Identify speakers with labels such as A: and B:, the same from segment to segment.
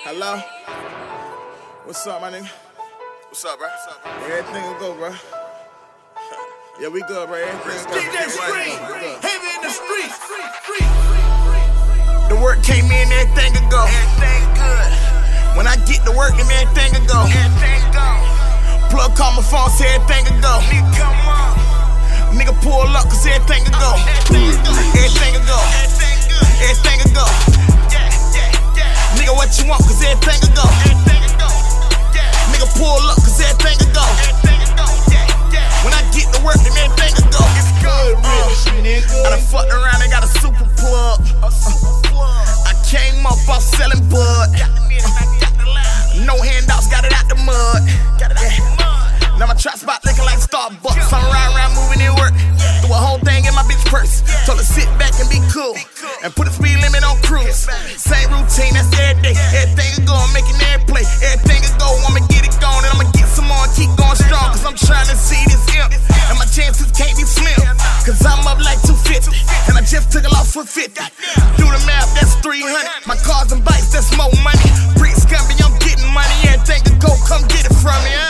A: Hello? What's up, my nigga?
B: What's up, bro?
A: Everything will go, bro. Yeah, we good, bro. Everything go.
B: DJ Scream, heavy in the streets.
A: The work came in, everything will go.
B: Everything good.
A: When I get to work, then everything will go.
B: Everything gone.
A: Plug call my phone, say everything will go.
B: Nigga, come on.
A: Nigga pull up, cause everything will go. Everything will go.
B: Everything good.
A: Everything will go.
B: Yeah.
A: Nigga, what you want, cause everything will go.
B: Everything go. Yeah.
A: Nigga pull up, cause everything will go.
B: Everything go. Yeah.
A: When I get to work, then everything will go.
B: It's good,
A: I done fucked around and got a super plug.
B: A super plug.
A: I came up off selling bud.
B: Got the minute, I got the line.
A: No handouts, got it out the mud.
B: Got it out the mud.
A: Now my trap spot looking like Starbucks. I'm riding around moving in work. Threw a whole thing in my bitch purse. Told her sit back and be cool. And put a speed limit on cruise. Same routine, that's every day. Everything will go, I'm making every play. Everything will go, I'ma get it gone. And I'ma get some more and keep going strong. Cause I'm trying to see this imp. And my chances can't be slim. Cause I'm up like 250. And I just took it off for 50. Do the math, that's 300. My cars and bikes, that's more money. Bricks coming, I'm getting money. Everything will go, come get it from me.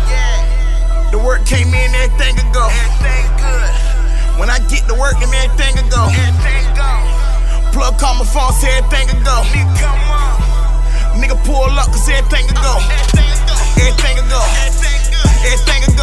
A: The work came in, everything will go.
B: Everything good.
A: When I get to work, then everything will go.
B: Everything gone.
A: Plug call my phone, say everything will go.
B: Nigga, come on.
A: Nigga pull up, cause everything will go.
B: Everything go.
A: Everything will go.
B: Everything
A: Everything will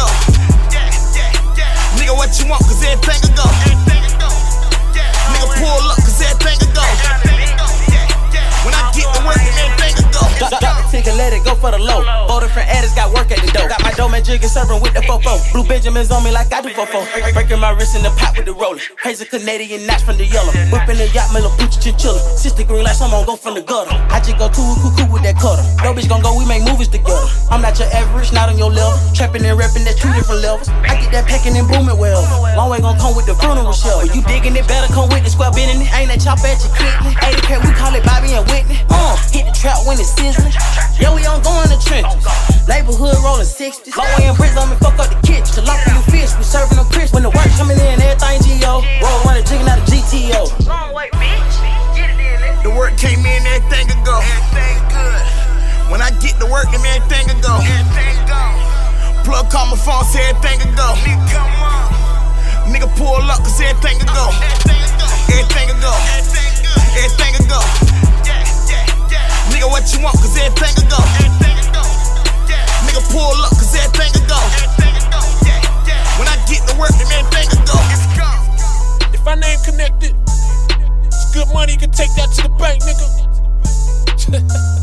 B: good.
A: go.
B: Yeah.
A: Nigga, what you want, cause everything will go.
B: Everything go. Yeah.
A: Nigga pull up, cause everything will go.
B: Everything go. Yeah.
A: When I get to work, then everything will go.
C: Drop the ticket, let it go for the low. 4 different addicts got work at the door. Got my dough man jigging, serving with the fofo. Blue Benjamins on me like I do fofo. Breaking my wrist in the pot with the roller. Crazy Canadian knots from the yellow. Whipping the yacht, Miller Poochie Chinchilla. Sister green like someone go from the gutter. I just go too cuckoo with that cutter. Yo bitch gon' go, we make movies together. I'm not your average, not on your level. Trapping and rapping, that's 2 different levels. I get that packing and booming well. Long way gon' come with the funeral show. You digging it, better come with the square bending it. Ain't that chop at your kidney. 80K, we call it Bobby and Whitney. Hit the trap when it's sizzling. Yeah, we on going the trenches. Neighborhood rolling 60s. Long way in bricks on me, fuck up the kitchen. To lock for you fish, we serving them crisp. When the work coming in, everything G.O. Roll running, jigging out of GTO.
B: Long way, bitch. Get it in it.
A: The work came in, everything will go.
B: Everything good.
A: When I get to work, then everything will go.
B: Everything gone.
A: Plug call my phone, say everything will go.
B: Nigga, come on.
A: Nigga pull up, cause everything will go.
B: Everything go.
A: Everything will go.
B: Everything good.
A: Everything will go.
B: Yeah.
A: Nigga, what you want, cause everything will go.
B: Everything go. Yeah.
A: Nigga pull up, cause everything will go.
B: Everything go. Yeah.
A: When I get to work, then everything will go.
B: It's gone.
D: If our name connected, it's good money, you can take that to the bank, nigga.